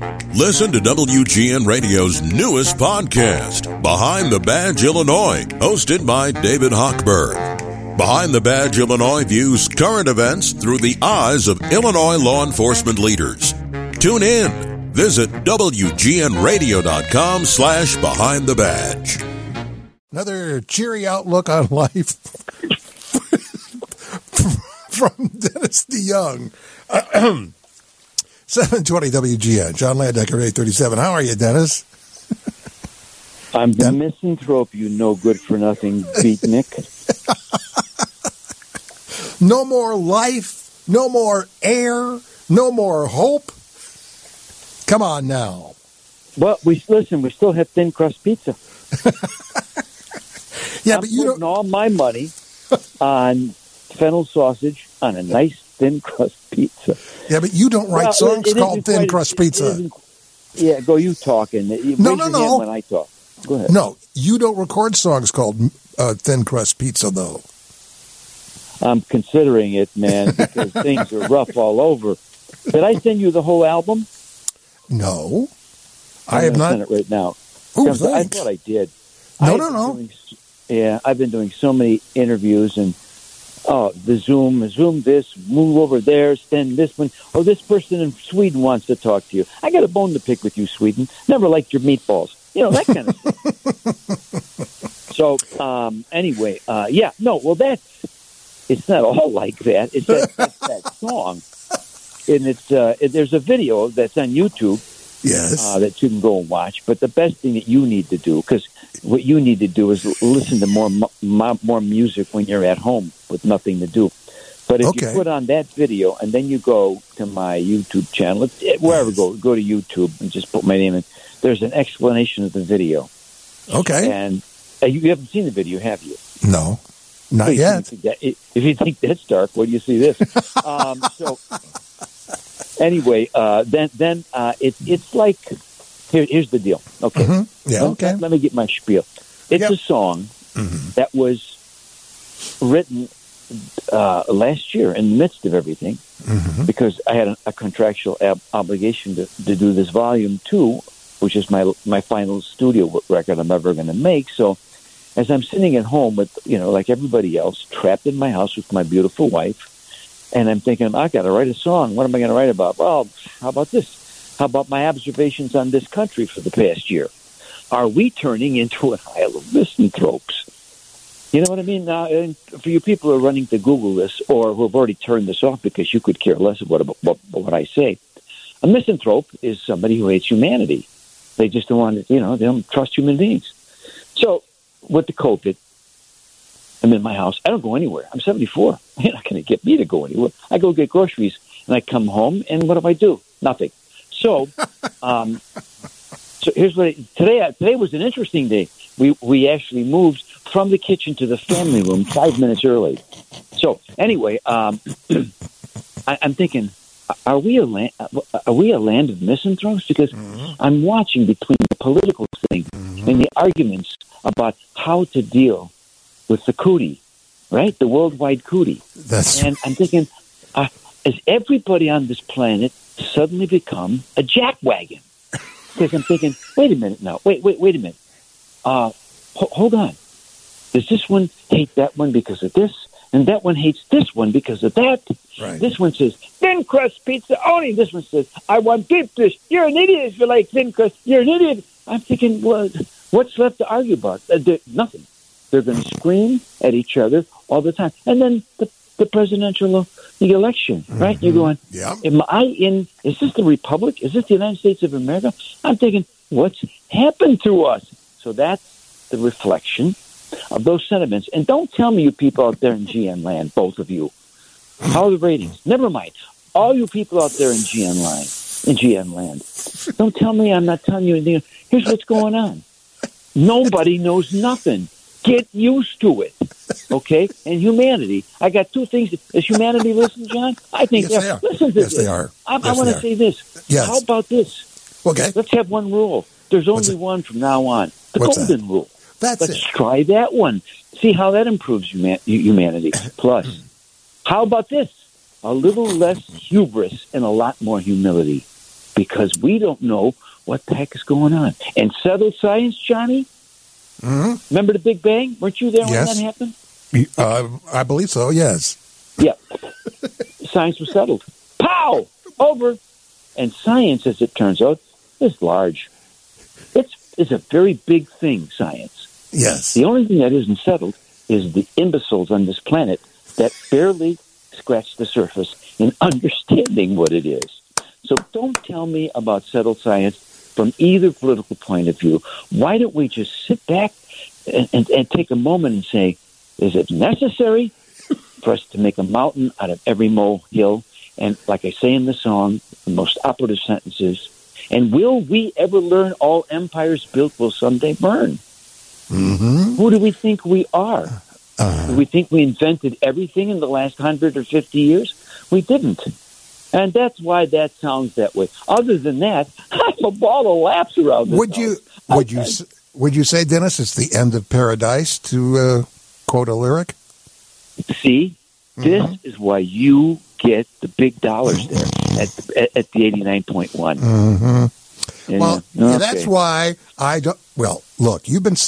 Listen to WGN Radio's newest podcast, Behind the Badge Illinois, hosted by David Hochberg. Behind the Badge Illinois views current events through the eyes of Illinois law enforcement leaders. Tune in. Visit WGNRadio.com/Behind the Badge. Another cheery outlook on life from Dennis DeYoung. 720 WGN. John Landecker, 837. How are you, Dennis? I'm the misanthrope, you no good for nothing beatnik. No more life, no more air, no more hope. Come on now. Well, we still have thin crust pizza. Yeah, I'm but you putting don't. all my money on fennel sausage on a nice thin crust pizza. Yeah, but you don't write songs called Thin Crust Pizza. Yeah, go you talking. No. When I talk. Go ahead. No, you don't record songs called Thin Crust Pizza, though. I'm considering it, man, because things are rough all over. Did I send you the whole album? No, I I'm have gonna not. send it right now. Ooh, I thanks. thought I did. No. I've been doing so many interviews and the Zoom this, move over there, send this one. Oh, this person in Sweden wants to talk to you. I got a bone to pick with you, Sweden. Never liked your meatballs. You know, that kind of stuff. So, anyway, it's not all like that. It's that song. And there's a video that's on YouTube. Yes. That you can go and watch. But the best thing that you need to do, because what you need to do is listen to more music when you're at home with nothing to do. But if you put on that video and then you go to my YouTube channel, wherever go to YouTube and just put my name in, there's an explanation of the video. Okay. And you haven't seen the video, have you? No, not yet. If you think that's dark, where do you see this? Anyway, then it's like here's the deal. Okay, yeah, okay. Let me get my spiel. It's a song that was written last year in the midst of everything because I had a contractual obligation to do this volume 2, which is my final studio record I'm ever going to make. So as I'm sitting at home with like everybody else, trapped in my house with my beautiful wife. And I'm thinking, I got to write a song. What am I going to write about? Well, how about this? How about my observations on this country for the past year? Are we turning into an isle of misanthropes? You know what I mean? Now, and for you people who are running to Google this or who have already turned this off because you could care less about what I say, a misanthrope is somebody who hates humanity. They just don't want to, they don't trust human beings. So with the COVID, I'm in my house. I don't go anywhere. I'm 74. You're not going to get me to go anywhere. I go get groceries, and I come home, and what do? Nothing. So, here's what today was an interesting day. We actually moved from the kitchen to the family room 5 minutes early. So anyway, I'm thinking, are we a land of misanthropes? Because I'm watching between the political thing and the arguments about how to deal with the cootie, right? The worldwide cootie. And I'm thinking, has everybody on this planet suddenly become a jackwagon? Because I'm thinking, wait a minute now. Wait a minute. Hold on. Does this one hate that one because of this? And that one hates this one because of that? Right. This one says, thin crust pizza only. This one says, I want deep dish. You're an idiot if you like thin crust. You're an idiot. I'm thinking, well, what's left to argue about? Nothing. They're going to scream at each other all the time. And then the presidential election, right? You're going, is this the Republic? Is this the United States of America? I'm thinking, what's happened to us? So that's the reflection of those sentiments. And don't tell me, you people out there in GN land, both of you, how are the ratings? Never mind. All you people out there in GN land, don't tell me I'm not telling you anything. Here's what's going on. Nobody knows nothing. Get used to it, okay? And humanity. I got two things. Does humanity listen, John? I think they are. Listen to this. They are. I want to say this. Yes. How about this? Okay. Let's have one rule. There's only one from now on. The golden rule. Let's try that one. See how that improves humanity. Plus, how about this? A little less hubris and a lot more humility. because we don't know what the heck is going on. And settled science, Johnny? Mm-hmm. Remember the Big Bang? Weren't you there Yes. when that happened? I believe so, yes. Yeah. Science was settled. Pow! Over. And science, as it turns out, is large. It's a very big thing, science. Yes. The only thing that isn't settled is the imbeciles on this planet that barely scratch the surface in understanding what it is. So don't tell me about settled science from either political point of view. Why don't we just sit back and take a moment and say, is it necessary for us to make a mountain out of every molehill? And like I say in the song, the most operative sentences, and will we ever learn all empires built will someday burn? Mm-hmm. Who do we think we are? Do we think we invented everything in the last 100 or 50 years? We didn't. And that's why that sounds that way. Other than that, I'm a ball of laughs around this. Would you say, Dennis, it's the end of paradise, to quote a lyric? See, this is why you get the big dollars there at the 89.1. Mm-hmm. Well, okay. That's why I don't. Well, look, you've been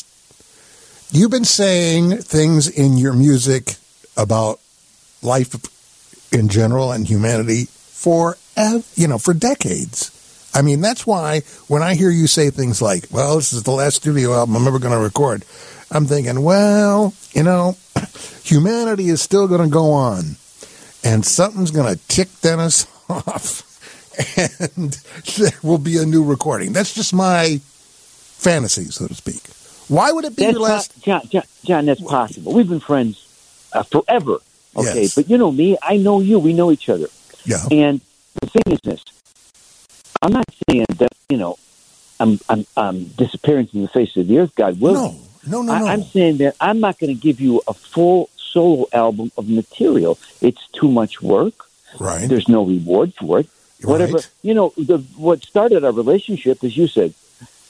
saying things in your music about life in general and humanity for decades. I mean, that's why when I hear you say things like, well, this is the last studio album I'm ever going to record, I'm thinking, well, humanity is still going to go on, and something's going to tick Dennis off, and there will be a new recording. That's just my fantasy, so to speak. Why would it be your last? John, that's possible. We've been friends forever. Okay, Yes. but you know me, I know you, we know each other. Yeah. And the thing is this: I'm not saying that I'm disappearing from the face of the earth. God willing. No. I'm saying that I'm not going to give you a full solo album of material. It's too much work. Right. There's no reward for it. Whatever. Right. What started our relationship, as you said.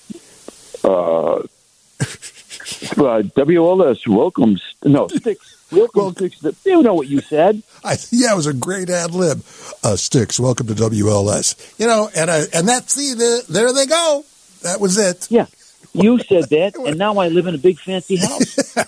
WLS welcomes Sticks. Welcome Sticks. You know what you said. It was a great ad lib. Sticks, welcome to WLS. And that's there they go. That was it. Yeah, you said that, and now I live in a big fancy house.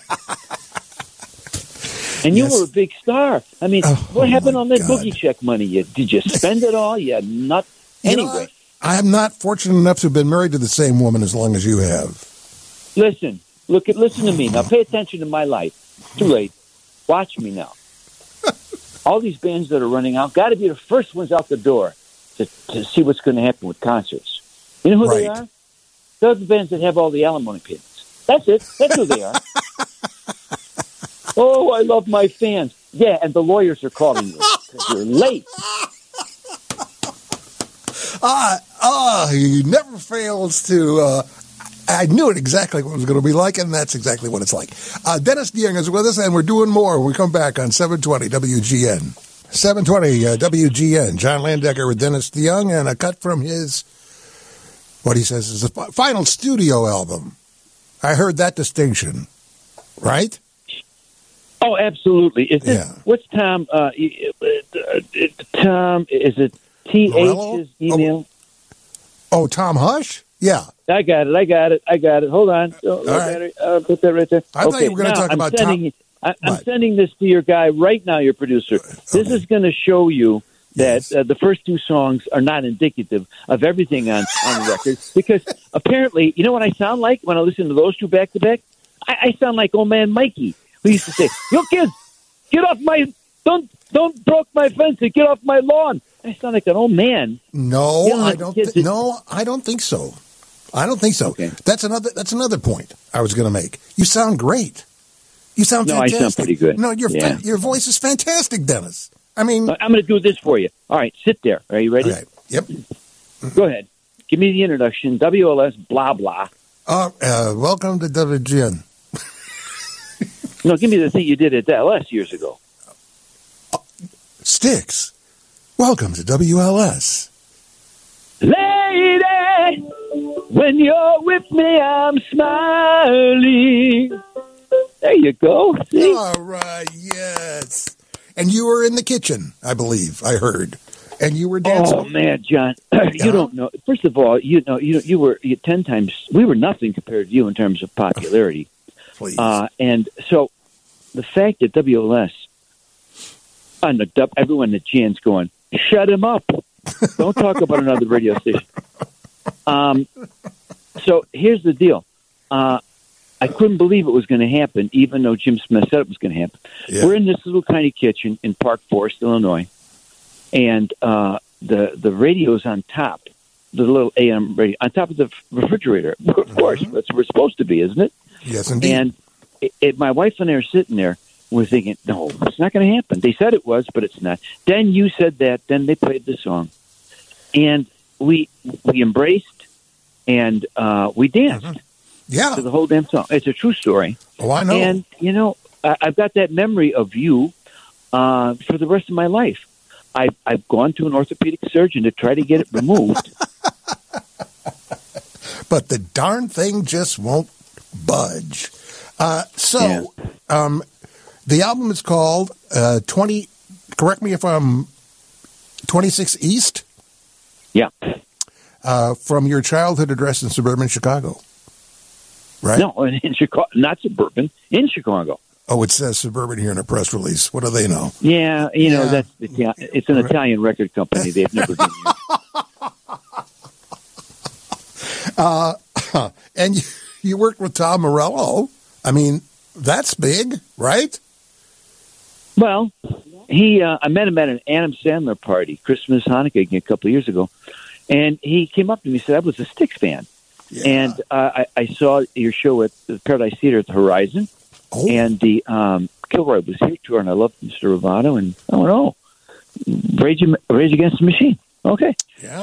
And you were a big star. I mean, what happened on that boogie check money? Did you spend it all? Yeah, not anyway. I am not fortunate enough to have been married to the same woman as long as you have. Listen to me. Now pay attention to my life. Too late. Watch me now. All these bands that are running out got to be the first ones out the door to see what's going to happen with concerts. You know who they are? They're the bands that have all the alimony payments. That's it. That's who they are. Oh, I love my fans. Yeah, and the lawyers are calling you because you're late. He never fails to... I knew it exactly what it was going to be like, and that's exactly what it's like. Dennis DeYoung is with us, and we're doing more when we come back on 720 WGN. 720 WGN. John Landecker with Dennis DeYoung, and a cut from his, what he says is the final studio album. I heard that distinction, right? Oh, absolutely. Is this, what's Tom, Tom, is it TH's email? Oh, Tom Hush? Yeah. I got it. Hold on. Put that right there. I thought you were going to talk about Tom. I'm sending this to your guy right now, your producer. This is going to show you that the first two songs are not indicative of everything on the record. Because apparently, you know what I sound like when I listen to those two back to back? I sound like old man Mikey, who used to say, "Yo, kids, get off my, don't broke my fence and get off my lawn." I sound like an old man. No, I don't think so. I don't think so. Okay. That's another point I was going to make. You sound great. You sound fantastic. I sound pretty good. No, your voice is fantastic, Dennis. I mean, I'm going to do this for you. All right, sit there. Are you ready? All right. Yep. Go ahead. Give me the introduction. WLS, blah, blah. Welcome to WGN. No, give me the thing you did at LS years ago. Sticks. Welcome to WLS. Lady, when you're with me, I'm smiling. There you go. See? All right, yes. And you were in the kitchen, I believe, I heard. And you were dancing. Oh man, John, you don't know. First of all, you were 10 times. We were nothing compared to you in terms of popularity. Please. And so, the fact that WLS, everyone at Jan's going, shut him up. Don't talk about another radio station. So here's the deal. I couldn't believe it was going to happen, even though Jim Smith said it was going to happen. Yeah. We're in this little tiny kitchen in Park Forest, Illinois, and the radio's on top, the little AM radio, on top of the refrigerator. Of course, that's where we're supposed to be, isn't it? Yes, indeed. And my wife and I are sitting there. We're thinking, no, it's not going to happen. They said it was, but it's not. Then you said that. Then they played the song. And we embraced, and we danced. Mm-hmm. Yeah. To the whole damn song. It's a true story. Oh, I know. And, I've got that memory of you for the rest of my life. I've gone to an orthopedic surgeon to try to get it removed. But the darn thing just won't budge. The album is called 20, correct me if I'm 26 East? Yeah. From your childhood address in suburban Chicago. Right? No, in Chicago, not suburban, in Chicago. Oh, it says suburban here in a press release. What do they know? Yeah, it's an Italian record company. They've never done that. And you worked with Tom Morello. I mean, that's big, right? Well, I met him at an Adam Sandler party, Christmas, Hanukkah, a couple of years ago. And he came up to me and said, I was a Styx fan. Yeah. And I saw your show at the Paradise Theater at the Horizon, and the Kilroy was here too, and I loved Mr. Rovato, and I went, Rage Against the Machine. Okay. Yeah.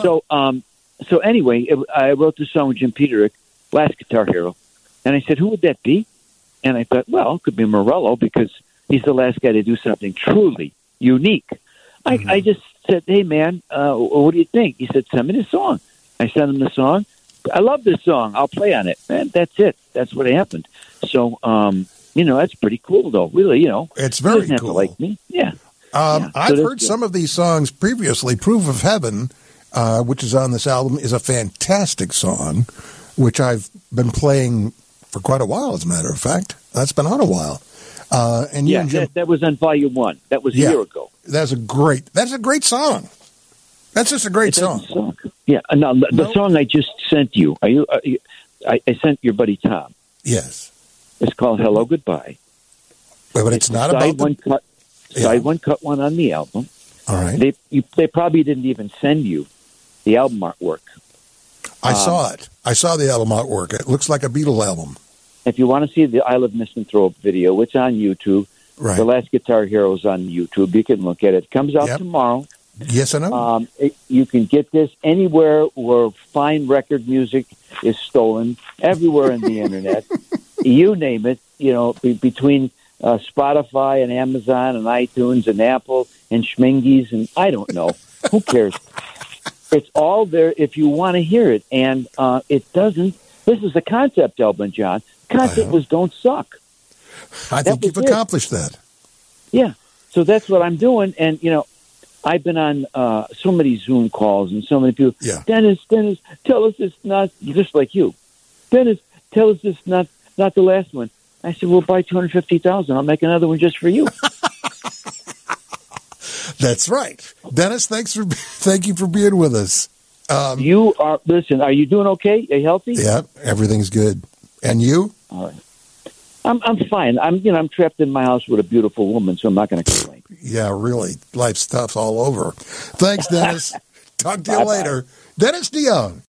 So anyway, I wrote this song with Jim Peterick, Last Guitar Hero, and I said, who would that be? And I thought, well, it could be Morello because he's the last guy to do something truly unique. Mm-hmm. I just said, hey, man, what do you think? He said, send me the song. I sent him the song. I love this song. I'll play on it. And that's it. That's what happened. So, that's pretty cool, though. Really, It's very doesn't have cool. to like me. Yeah. I've heard some of these songs previously. Proof of Heaven, which is on this album, is a fantastic song, which I've been playing for quite a while, as a matter of fact. That's been on a while. And Jim, that was on Volume 1. That was a year ago. That's a great song. That's just a great song. Yeah. Now, the song I just sent you, I sent your buddy Tom. Yes. It's called Hello Goodbye. But it's not about side one, cut one on the album. All right. They probably didn't even send you the album artwork. I saw it. I saw the album artwork. It looks like a Beatle album. If you want to see the I Love Misanthrope video, it's on YouTube. Right. The Last Guitar Hero's on YouTube. You can look at it. It comes out tomorrow. Yes, I know. You can get this anywhere where fine record music is stolen, everywhere on the Internet. You name it, between Spotify and Amazon and iTunes and Apple and Schmingies and I don't know. Who cares? It's all there if you want to hear it. And it doesn't. This is a concept album, John. Concept was Don't Suck. I think you've accomplished that. Yeah. So that's what I'm doing. And, I've been on so many Zoom calls and so many people. Yeah. Dennis, tell us it's not, just like you. Dennis, tell us it's not the last one. I said, well, buy 250,000. I'll make another one just for you. That's right. Dennis, thank you for being with us. Are you doing okay? Are you healthy? Yeah, everything's good. And you? All right. I'm fine. I'm trapped in my house with a beautiful woman, so I'm not going to complain. Yeah, really. Life stuff's all over. Thanks, Dennis. Talk to you later. Dennis DeYoung.